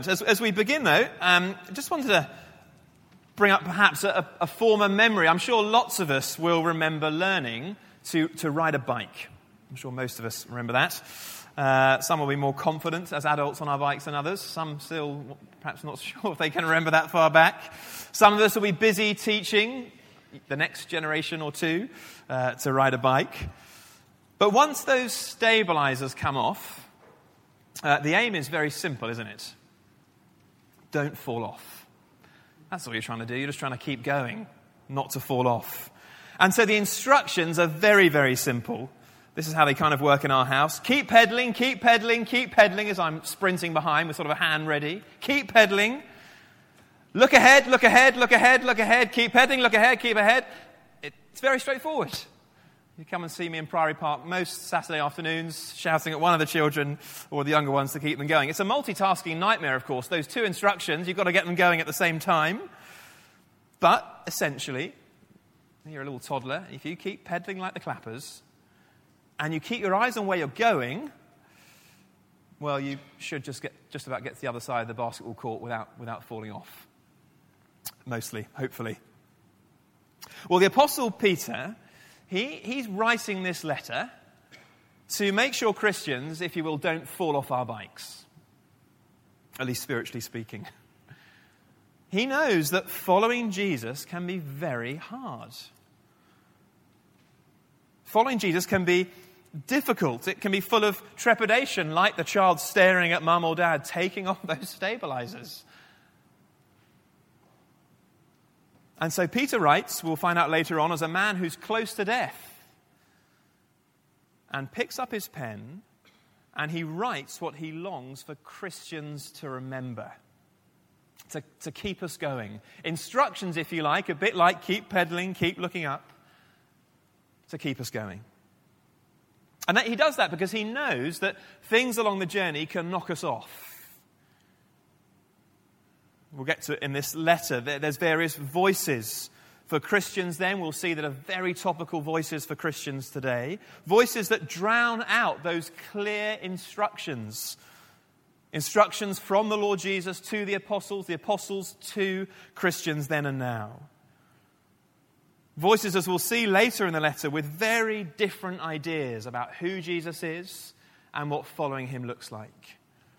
As we begin, though, I just wanted to bring up perhaps a former memory. I'm sure lots of us will remember learning to ride a bike. I'm sure most of us remember that. Some will be more confident as adults on our bikes than others. Some still perhaps not sure if they can remember that far back. Some of us will be busy teaching the next generation or two to ride a bike. But once those stabilizers come off, the aim is very simple, isn't it? Don't fall off. That's all you're trying to do. You're just trying to keep going, not to fall off. And so the instructions are very, very simple. This is how they kind of work in our house. Keep pedaling, keep pedaling, keep pedaling as I'm sprinting behind with sort of a hand ready. Keep pedaling. Look ahead, look ahead, look ahead, look ahead. Keep pedaling, look ahead, keep ahead. It's very straightforward. You come and see me in Priory Park most Saturday afternoons, shouting at one of the children or the younger ones to keep them going. It's a multitasking nightmare, of course. Those two instructions, you've got to get them going at the same time. But essentially, you're a little toddler. If you keep pedaling like the clappers and you keep your eyes on where you're going, well, you should just about get to the other side of the basketball court without falling off. Mostly, hopefully. Well, the Apostle Peter, he's writing this letter to make sure Christians, if you will, don't fall off our bikes, at least spiritually speaking. He knows that following Jesus can be very hard. Following Jesus can be difficult. It can be full of trepidation, like the child staring at mum or dad taking off those stabilizers. And so Peter writes, we'll find out later on, as a man who's close to death, and picks up his pen and he writes what he longs for Christians to remember, to keep us going. Instructions, if you like, a bit like keep pedaling, keep looking up, to keep us going. And he does that because he knows that things along the journey can knock us off. We'll get to it in this letter. There's various voices for Christians then. We'll see that are very topical voices for Christians today. Voices that drown out those clear instructions. Instructions from the Lord Jesus to the apostles to Christians then and now. Voices, as we'll see later in the letter, with very different ideas about who Jesus is and what following him looks like.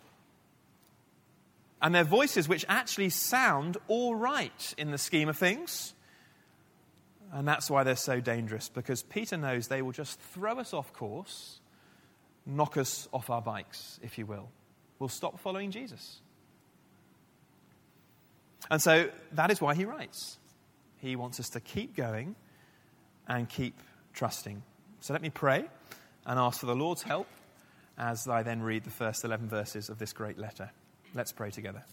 And they're voices which actually sound all right in the scheme of things. And that's why they're so dangerous, because Peter knows they will just throw us off course, knock us off our bikes, if you will. We'll stop following Jesus. And so that is why he writes. He wants us to keep going and keep trusting. So let me pray and ask for the Lord's help as I then read the first 11 verses of this great letter. Let's pray together.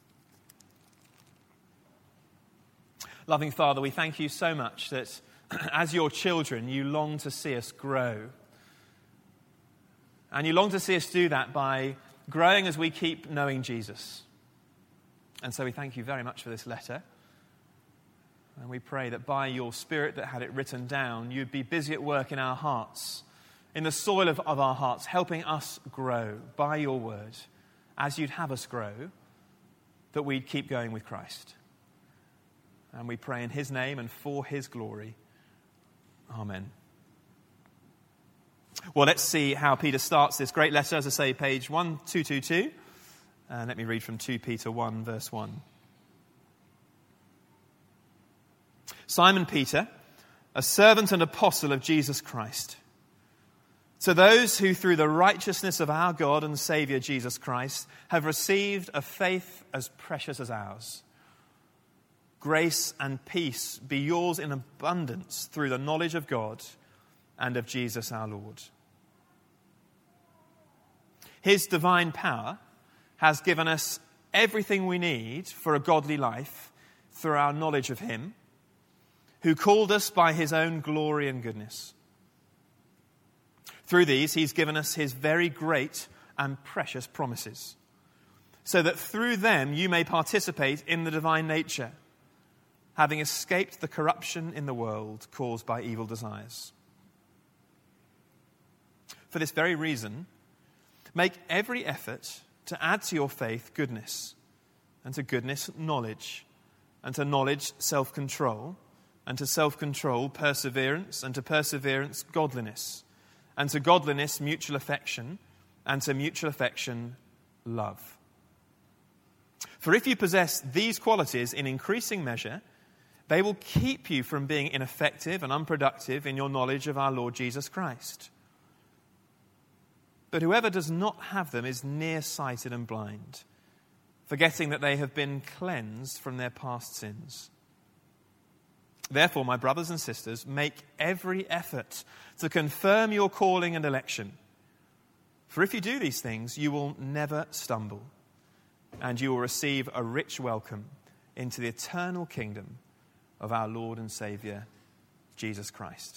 Loving Father, we thank you so much that as your children, you long to see us grow. And you long to see us do that by growing as we keep knowing Jesus. And so we thank you very much for this letter. And we pray that by your Spirit that had it written down, you'd be busy at work in our hearts, in the soil of our hearts, helping us grow by your word, as you'd have us grow, that we'd keep going with Christ. And we pray in his name and for his glory. Amen. Well, let's see how Peter starts this great letter. As I say, page 1222. And let me read from 2 Peter 1, verse 1. Simon Peter, a servant and apostle of Jesus Christ, to those who through the righteousness of our God and Saviour Jesus Christ have received a faith as precious as ours. Grace and peace be yours in abundance through the knowledge of God and of Jesus our Lord. His divine power has given us everything we need for a godly life through our knowledge of him, who called us by his own glory and goodness. Through these, he's given us his very great and precious promises, so that through them you may participate in the divine nature, having escaped the corruption in the world caused by evil desires. For this very reason, make every effort to add to your faith goodness, and to goodness, knowledge, and to knowledge, self-control, and to self-control, perseverance, and to perseverance, godliness, and to godliness, mutual affection, and to mutual affection, love. For if you possess these qualities in increasing measure, they will keep you from being ineffective and unproductive in your knowledge of our Lord Jesus Christ. But whoever does not have them is nearsighted and blind, forgetting that they have been cleansed from their past sins. Therefore, my brothers and sisters, make every effort to confirm your calling and election. For if you do these things, you will never stumble, and you will receive a rich welcome into the eternal kingdom of our Lord and Saviour, Jesus Christ.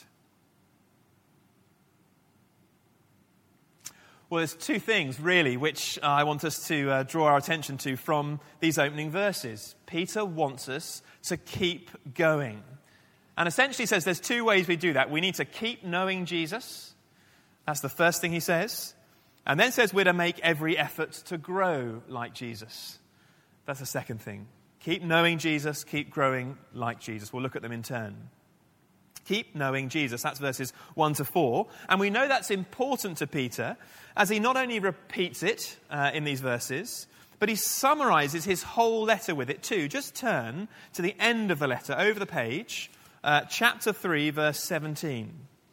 Well, there's two things, really, which I want us to draw our attention to from these opening verses. Peter wants us to keep going. And essentially says there's two ways we do that. We need to keep knowing Jesus. That's the first thing he says. And then says we're to make every effort to grow like Jesus. That's the second thing. Keep knowing Jesus, keep growing like Jesus. We'll look at them in turn. Keep knowing Jesus. That's verses 1 to 4. And we know that's important to Peter as he not only repeats it in these verses, but he summarizes his whole letter with it too. Just turn to the end of the letter over the page, chapter 3, verse 17.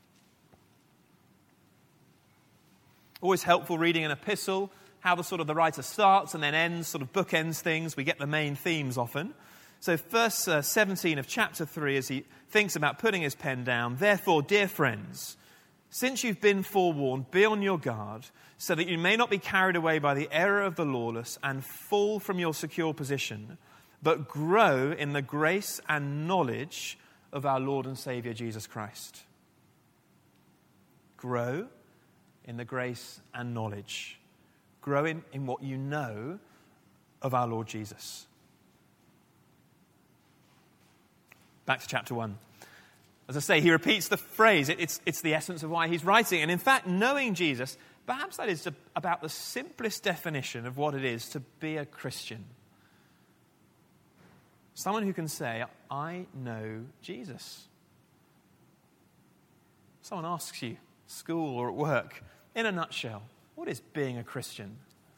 Always helpful reading an epistle, how the writer starts and then ends, sort of bookends things. We get the main themes often. So verse 17 of chapter 3, as he thinks about putting his pen down, therefore, dear friends, since you've been forewarned, be on your guard, so that you may not be carried away by the error of the lawless and fall from your secure position, but grow in the grace and knowledge of our Lord and Saviour, Jesus Christ. Grow in the grace and knowledge. Grow in what you know of our Lord Jesus. Back to chapter 1. As I say, he repeats the phrase. It's the essence of why he's writing. And in fact, knowing Jesus, perhaps that is about the simplest definition of what it is to be a Christian. Someone who can say, I know Jesus. Someone asks you, school or at work, in a nutshell, what is being a Christian?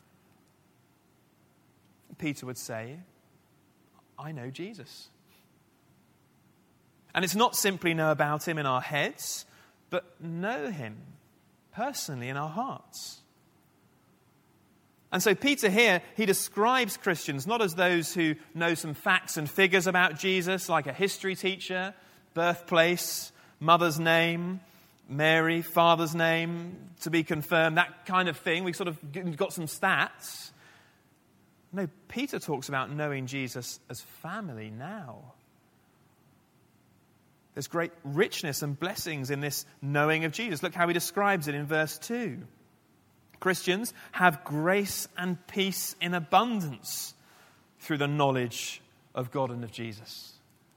Peter would say, I know Jesus. And it's not simply know about him in our heads, but know him personally in our hearts. And so Peter here, he describes Christians not as those who know some facts and figures about Jesus, like a history teacher, birthplace, mother's name, Mary, father's name, to be confirmed, that kind of thing. We've sort of got some stats. No, Peter talks about knowing Jesus as family now. There's great richness and blessings in this knowing of Jesus. Look how he describes it in verse 2. Christians have grace and peace in abundance through the knowledge of God and of Jesus.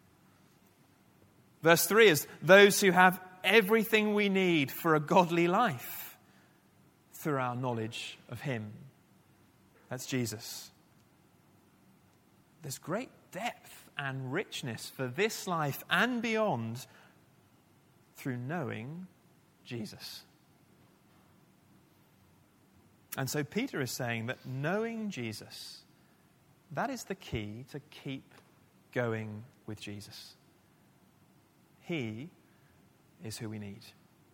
Verse 3 is those who have everything we need for a godly life through our knowledge of him. That's Jesus. There's great depth and richness for this life and beyond through knowing Jesus. And so Peter is saying that knowing Jesus, that is the key to keep going with Jesus. He is who we need.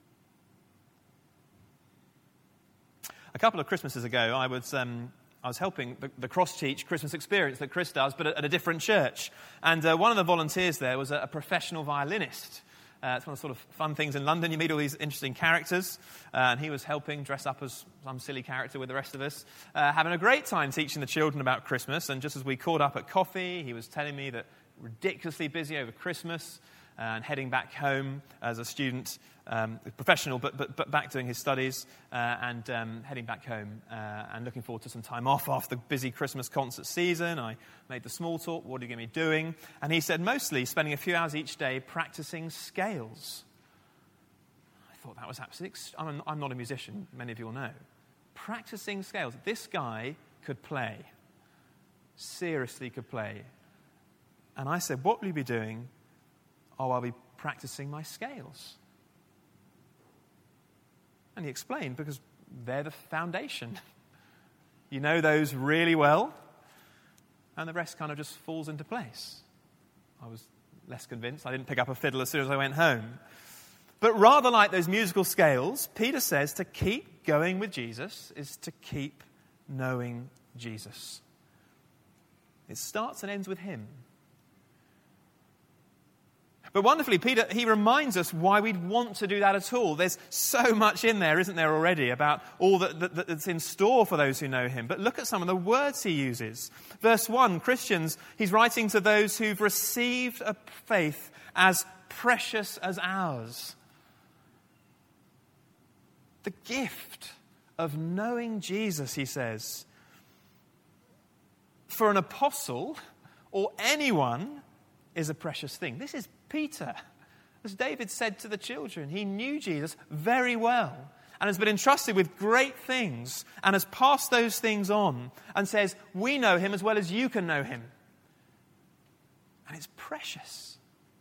A couple of Christmases ago, I was helping the cross-teach Christmas experience that Chris does, but at a different church. And one of the volunteers there was a professional violinist. It's one of the sort of fun things in London. You meet all these interesting characters. And he was helping dress up as some silly character with the rest of us, having a great time teaching the children about Christmas. And just as we caught up at coffee, he was telling me that ridiculously busy over Christmas and heading back home as a student, professional, but back doing his studies and heading back home and looking forward to some time off after the busy Christmas concert season. I made the small talk, what are you going to be doing? And he said mostly spending a few hours each day practicing scales. I thought that was absolutely... I'm not a musician, many of you will know. Practicing scales. This guy could play. seriously could play. And I said, what will you be doing? Oh, I'll be practicing my scales. And he explained, because they're the foundation. You know those really well, and the rest kind of just falls into place. I was less convinced. I didn't pick up a fiddle as soon as I went home. But rather like those musical scales, Peter says to keep going with Jesus is to keep knowing Jesus. It starts and ends with him. But wonderfully, Peter, he reminds us why we'd want to do that at all. There's so much in there, isn't there, already, about all that's in store for those who know him. But look at some of the words he uses. Verse 1, Christians, he's writing to those who've received a faith as precious as ours. The gift of knowing Jesus, he says, for an apostle or anyone is a precious thing. This is Peter. As David said to the children, he knew Jesus very well and has been entrusted with great things and has passed those things on and says, we know him as well as you can know him. And it's precious.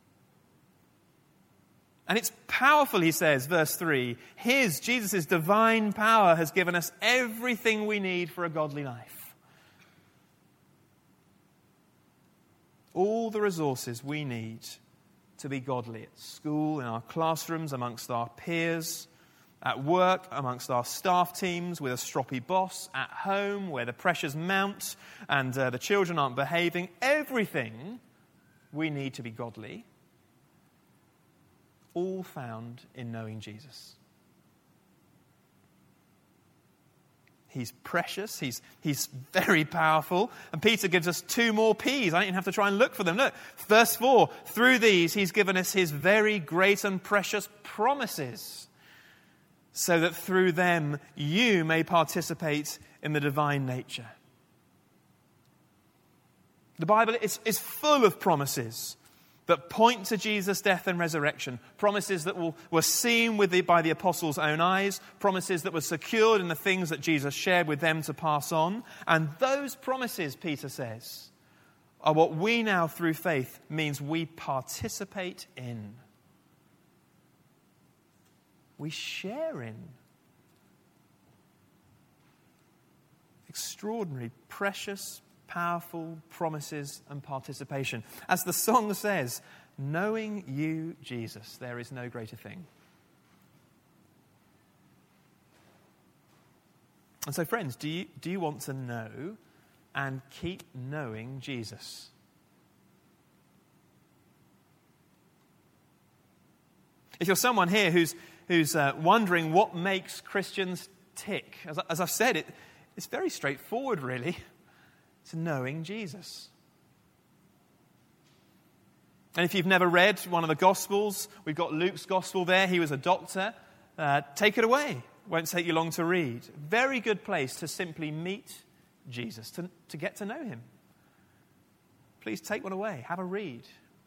And it's powerful, he says, verse 3. Jesus' divine power has given us everything we need for a godly life. All the resources we need to be godly at school, in our classrooms, amongst our peers, at work, amongst our staff teams, with a stroppy boss, at home, where the pressures mount and the children aren't behaving. Everything we need to be godly, all found in knowing Jesus. He's precious. He's very powerful. And Peter gives us two more P's. I don't even have to try and look for them. Look, verse 4. Through these, he's given us his very great and precious promises, so that through them you may participate in the divine nature. The Bible is full of promises that point to Jesus' death and resurrection. Promises that were seen by the apostles' own eyes. Promises that were secured in the things that Jesus shared with them to pass on. And those promises, Peter says, are what we now through faith means we participate in. We share in. Extraordinary, precious, powerful promises and participation. As the song says, knowing you, Jesus, there is no greater thing. And so, friends, do you want to know and keep knowing Jesus? If you're someone here who's wondering what makes Christians tick, as I've said, it's very straightforward, really. It's knowing Jesus. And if you've never read one of the Gospels, we've got Luke's Gospel there. He was a doctor. Take it away. Won't take you long to read. Very good place to simply meet Jesus, to get to know him. Please take one away. Have a read.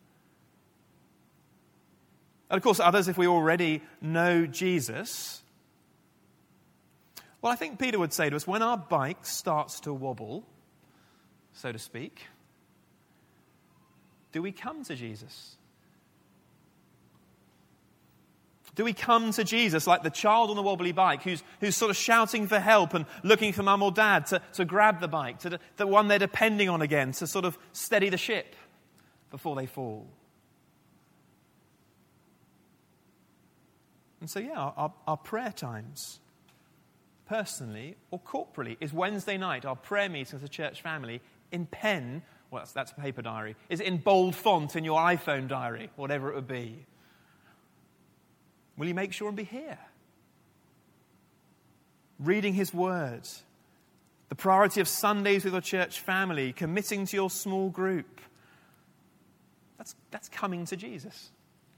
And of course, others, if we already know Jesus, well, I think Peter would say to us, when our bike starts to wobble, so to speak, do we come to Jesus? Do we come to Jesus like the child on the wobbly bike who's sort of shouting for help and looking for mum or dad to grab the bike, to the one they're depending on again, to sort of steady the ship before they fall? And so, yeah, our prayer times, personally or corporately, is Wednesday night, our prayer meeting as a church family, in pen, well, that's a paper diary. Is it in bold font in your iPhone diary, whatever it would be? Will you make sure and be here? Reading his word, the priority of Sundays with your church family, committing to your small group. That's coming to Jesus.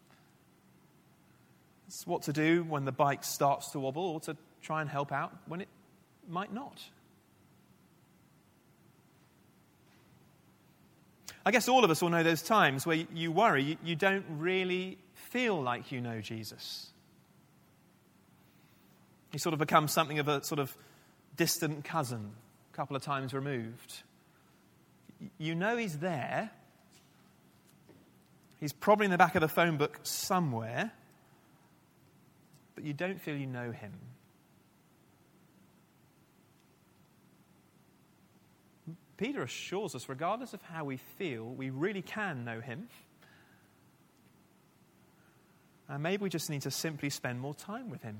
It's what to do when the bike starts to wobble, or to try and help out when it might not. I guess all of us will know those times where you worry, you don't really feel like you know Jesus. You sort of become something of a sort of distant cousin, a couple of times removed. You know he's there. He's probably in the back of the phone book somewhere, but you don't feel you know him. Peter assures us, regardless of how we feel, we really can know him. And maybe we just need to simply spend more time with him.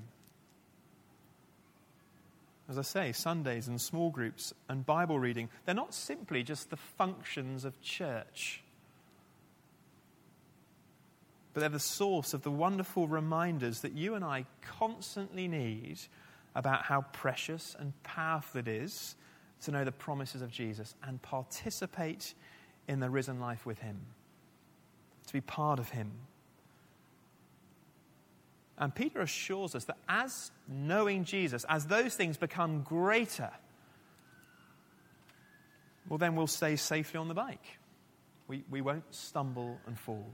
As I say, Sundays and small groups and Bible reading, they're not simply just the functions of church, but they're the source of the wonderful reminders that you and I constantly need about how precious and powerful it is to know the promises of Jesus and participate in the risen life with him, to be part of him. And Peter assures us that as knowing Jesus, as those things become greater, well, then we'll stay safely on the bike. We won't stumble and fall.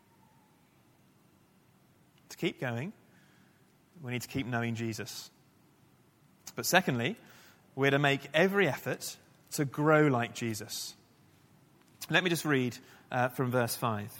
To keep going, we need to keep knowing Jesus. But secondly, we're to make every effort to grow like Jesus. Let me just read from verse 5.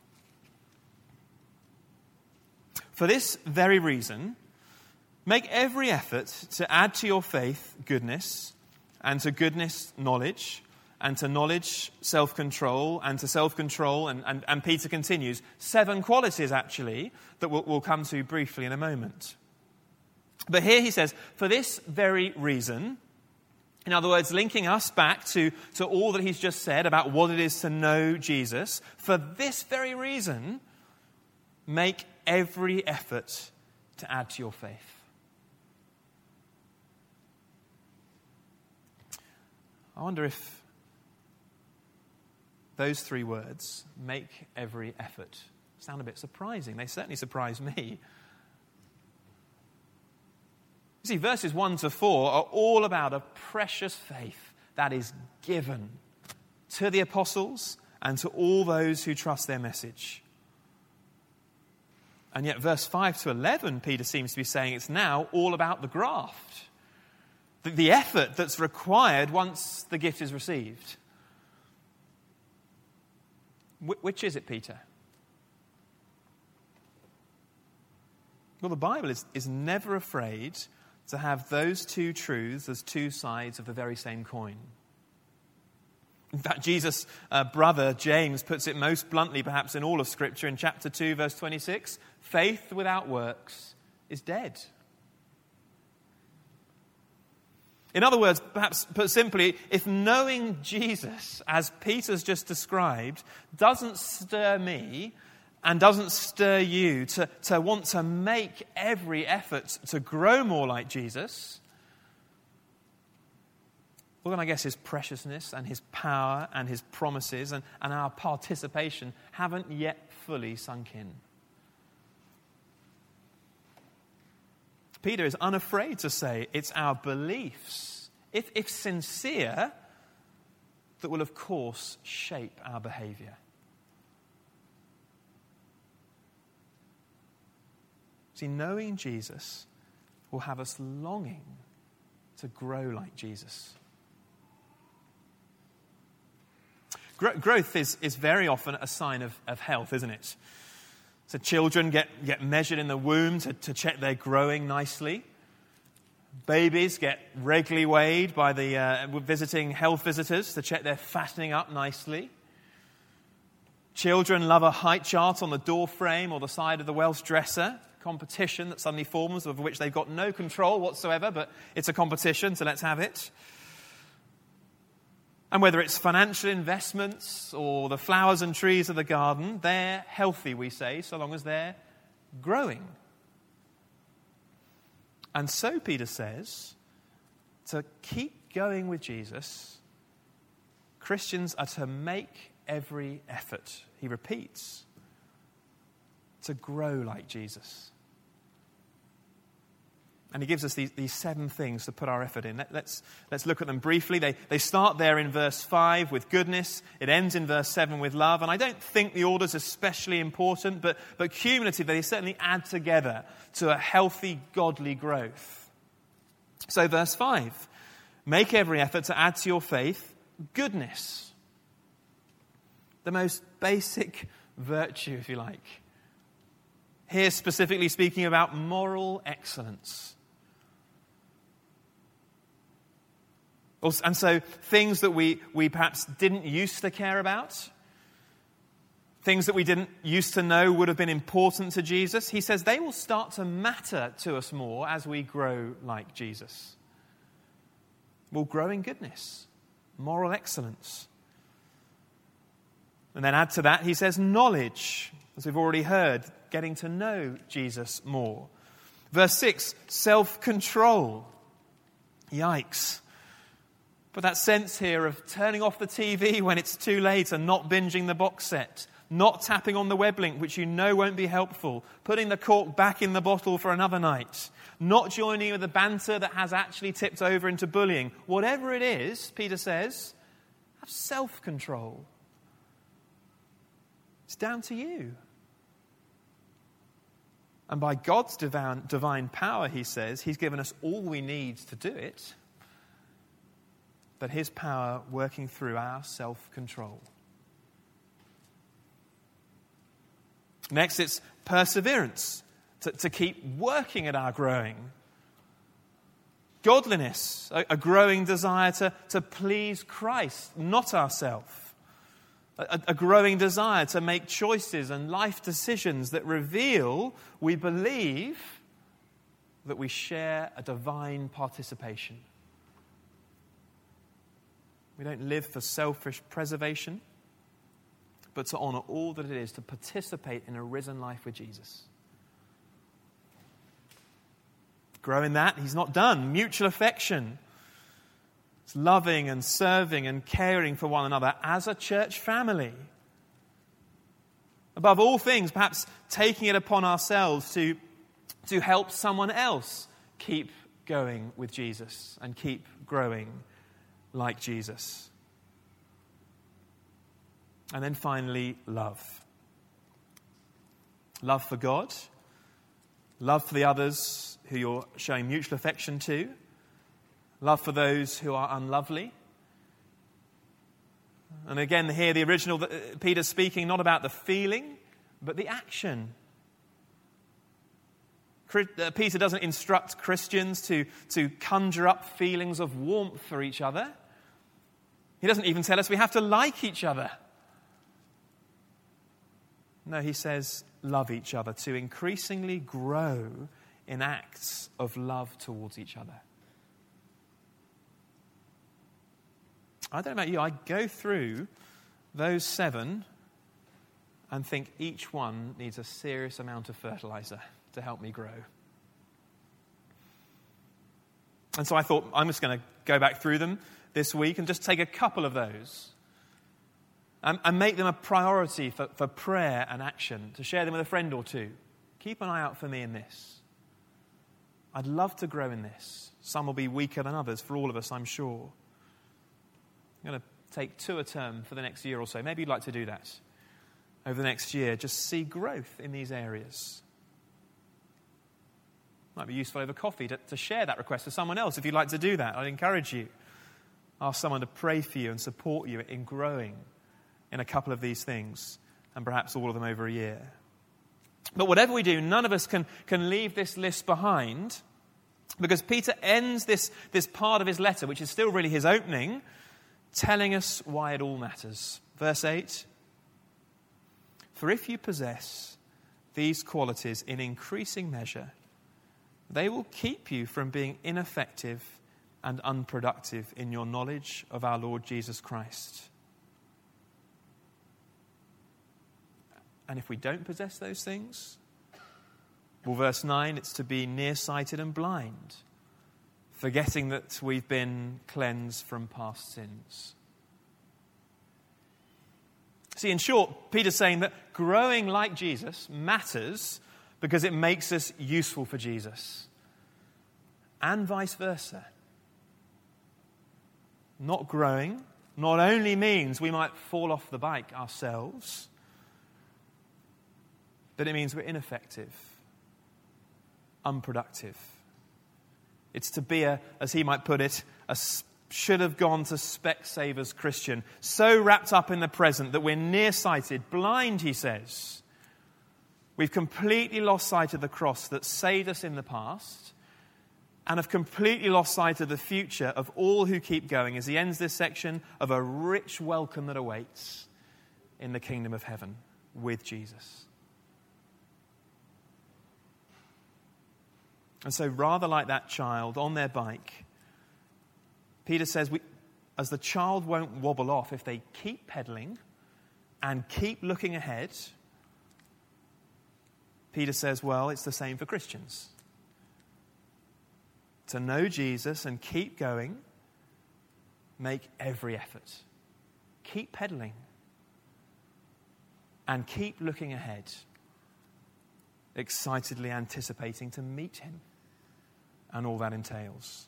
For this very reason, make every effort to add to your faith goodness, and to goodness knowledge, and to knowledge self-control, and to self-control, and Peter continues, 7 qualities actually that we'll come to briefly in a moment. But here he says, for this very reason, in other words, linking us back to all that he's just said about what it is to know Jesus, for this very reason, make every effort to add to your faith. I wonder if those 3 words, make every effort, sound a bit surprising. They certainly surprise me. You see, verses 1 to 4 are all about a precious faith that is given to the apostles and to all those who trust their message. And yet verse 5 to 11, Peter seems to be saying it's now all about the graft. The effort that's required once the gift is received. Which is it, Peter? Well, the Bible is never afraid to have those 2 truths as 2 sides of the very same coin. In fact, Jesus' brother James puts it most bluntly perhaps in all of Scripture in chapter 2, verse 26. Faith without works is dead. In other words, perhaps put simply, if knowing Jesus, as Peter's just described, doesn't stir me and doesn't stir you to want to make every effort to grow more like Jesus, well, then I guess his preciousness and his power and his promises and our participation haven't yet fully sunk in. Peter is unafraid to say it's our beliefs, if sincere, that will, of course, shape our behavior. See, knowing Jesus will have us longing to grow like Jesus. Growth is very often a sign of health, isn't it? So children get measured in the womb to check they're growing nicely. Babies get regularly weighed by the visiting health visitors to check they're fattening up nicely. Children love a height chart on the door frame or the side of the Welsh dresser, competition that suddenly forms of which they've got no control whatsoever, but it's a competition, so let's have it. And whether it's financial investments or the flowers and trees of the garden, they're healthy, we say, so long as they're growing. And so, Peter says, to keep going with Jesus, Christians are to make every effort, he repeats, to grow like Jesus. And he gives us these 7 things to put our effort in. Let's look at them briefly. They start there in verse 5 with goodness. It ends in verse 7 with love. And I don't think the order's especially important, but cumulatively they certainly add together to a healthy, godly growth. So verse 5, make every effort to add to your faith goodness. The most basic virtue, if you like. Here specifically speaking about moral excellence. And so things that we perhaps didn't used to care about, things that we didn't used to know would have been important to Jesus, he says they will start to matter to us more as we grow like Jesus. We'll grow in goodness, moral excellence. And then add to that, he says knowledge, as we've already heard, getting to know Jesus more. Verse 6, self-control. Yikes. But that sense here of turning off the TV when it's too late and not binging the box set, not tapping on the web link, which you know won't be helpful, putting the cork back in the bottle for another night, not joining in with the banter that has actually tipped over into bullying. Whatever it is, Peter says, have self-control. It's down to you. And by God's divine power, he says, he's given us all we need to do it, but his power working through our self-control. Next, it's perseverance, to keep working at our growing. Godliness, a growing desire to please Christ, not ourselves. A growing desire to make choices and life decisions that reveal we believe that we share a divine participation. We don't live for selfish preservation, but to honour all that it is to participate in a risen life with Jesus. Grow in that. He's not done. Mutual affection. It's loving and serving and caring for one another as a church family. Above all things, perhaps taking it upon ourselves to help someone else keep going with Jesus and keep growing like Jesus. And then finally, love. Love for God. Love for the others who you're showing mutual affection to. Love for those who are unlovely. And again, here the original, Peter's speaking not about the feeling, but the action. Peter doesn't instruct Christians to conjure up feelings of warmth for each other. He doesn't even tell us we have to like each other. No, he says love each other, to increasingly grow in acts of love towards each other. I don't know about you, I go through those 7 and think each one needs a serious amount of fertilizer to help me grow. And so I thought I'm just going to go back through them this week and just take a couple of those and make them a priority for prayer and action, to share them with a friend or two. Keep an eye out for me in this. I'd love to grow in this. Some will be weaker than others, for all of us, I'm sure. I'm going to take 2 a term for the next year or so. Maybe you'd like to do that over the next year. Just see growth in these areas. Might be useful over coffee to share that request with someone else. If you'd like to do that, I'd encourage you. Ask someone to pray for you and support you in growing in a couple of these things, and perhaps all of them over a year. But whatever we do, none of us can leave this list behind, because Peter ends this part of his letter, which is still really his opening, telling us why it all matters. Verse 8, "For if you possess these qualities in increasing measure, they will keep you from being ineffective and unproductive in your knowledge of our Lord Jesus Christ." And if we don't possess those things, well, verse 9, it's to be nearsighted and blind, forgetting that we've been cleansed from past sins. See, in short, Peter's saying that growing like Jesus matters because it makes us useful for Jesus, and vice versa. Not growing not only means we might fall off the bike ourselves, but it means we're ineffective, unproductive. It's to be as he might put it, a should have gone to Specsavers Christian, so wrapped up in the present that we're nearsighted, blind, he says. We've completely lost sight of the cross that saved us in the past and have completely lost sight of the future of all who keep going, as he ends this section, of a rich welcome that awaits in the kingdom of heaven with Jesus. And so rather like that child on their bike, Peter says, as the child won't wobble off if they keep pedaling and keep looking ahead, Peter says, well, it's the same for Christians. To know Jesus and keep going, make every effort. Keep pedaling and keep looking ahead, excitedly anticipating to meet him and all that entails.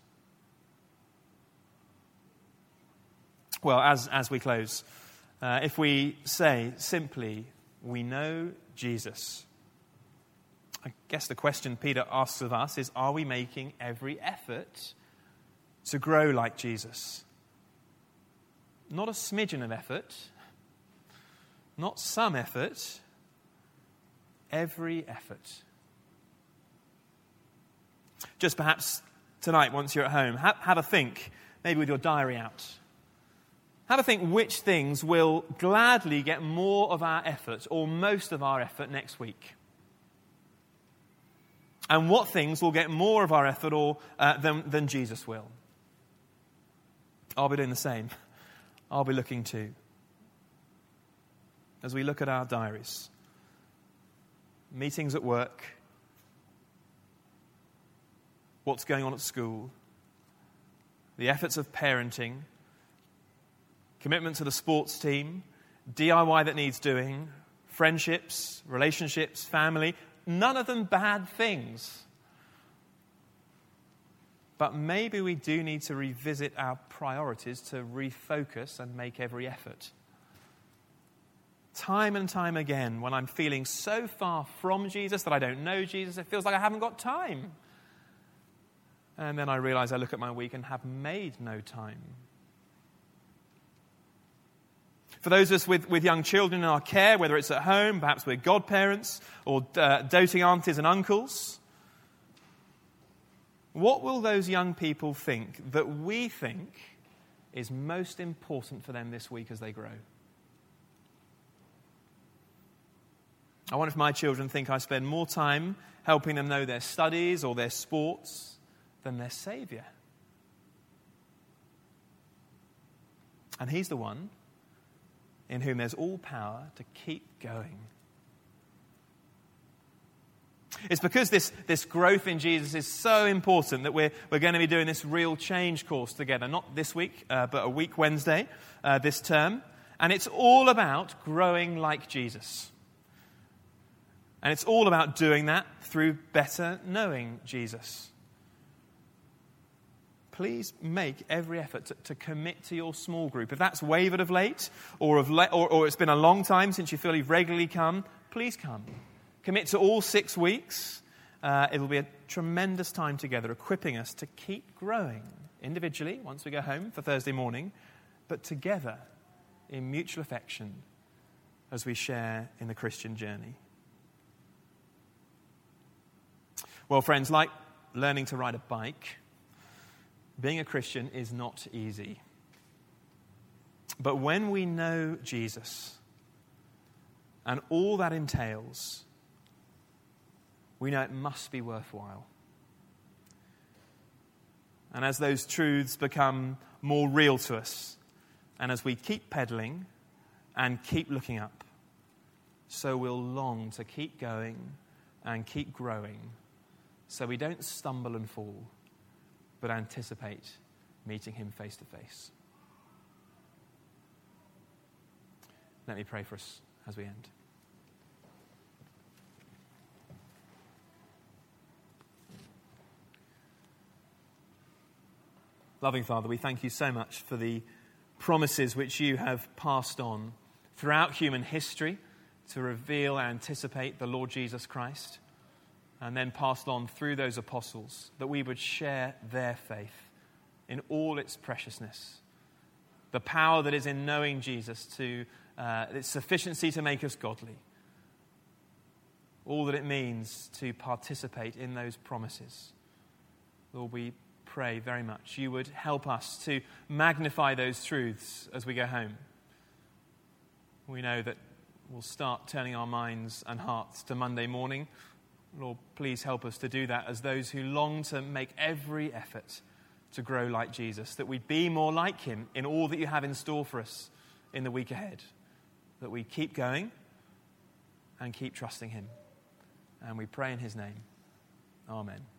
Well, as we close, if we say simply, we know Jesus, I guess the question Peter asks of us is, are we making every effort to grow like Jesus? Not a smidgen of effort, not some effort, every effort. Just perhaps tonight, once you're at home, have a think, maybe with your diary out. Have a think which things will gladly get more of our effort or most of our effort next week. And what things will get more of our effort than Jesus will. I'll be doing the same. I'll be looking too. As we look at our diaries, meetings at work, what's going on at school, the efforts of parenting, commitment to the sports team, DIY that needs doing, friendships, relationships, family, none of them bad things. But maybe we do need to revisit our priorities to refocus and make every effort. Time and time again, when I'm feeling so far from Jesus that I don't know Jesus, it feels like I haven't got time. And then I realize I look at my week and have made no time. For those of us with young children in our care, whether it's at home, perhaps we're godparents or doting aunties and uncles, what will those young people think that we think is most important for them this week as they grow? I wonder if my children think I spend more time helping them know their studies or their sports than their Saviour. And he's the one in whom there's all power to keep going. It's because this growth in Jesus is so important that we're going to be doing this Real Change course together, not this week, but a week Wednesday this term. And it's all about growing like Jesus. And it's all about doing that through better knowing Jesus. Please make every effort to commit to your small group. If that's wavered of late, or it's been a long time since you feel you've regularly come, please come. Commit to all 6 weeks. It'll be a tremendous time together, equipping us to keep growing individually once we go home for Thursday morning, but together in mutual affection as we share in the Christian journey. Well, friends, like learning to ride a bike, being a Christian is not easy. But when we know Jesus and all that entails, we know it must be worthwhile. And as those truths become more real to us, and as we keep pedaling and keep looking up, so we'll long to keep going and keep growing, so we don't stumble and fall, but anticipate meeting him face to face. Let me pray for us as we end. Loving Father, we thank you so much for the promises which you have passed on throughout human history to reveal and anticipate the Lord Jesus Christ, and then passed on through those apostles, that we would share their faith in all its preciousness. The power that is in knowing Jesus, its sufficiency to make us godly. All that it means to participate in those promises. Lord, we pray very much you would help us to magnify those truths as we go home. We know that we'll start turning our minds and hearts to Monday morning. Lord, please help us to do that as those who long to make every effort to grow like Jesus, that we be more like him in all that you have in store for us in the week ahead, that we keep going and keep trusting him. And we pray in his name. Amen.